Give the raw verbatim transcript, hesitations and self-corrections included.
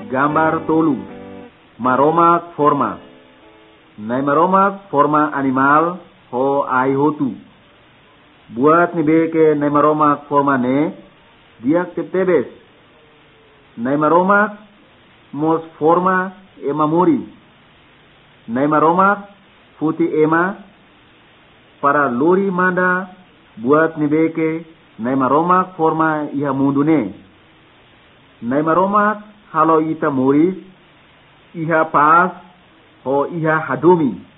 gambar tolu. Maromak forma. Nai maromak forma animal ho ai hotu. Buat ni beke nai maromak forma ne diak tebes. Nai maromak mos forma ema muri. Nai maromak futi ema para lori manda buat ni beke nai maromak forma iha mundune. Nai maromak halo ita muris iha pas ho iha hadumi.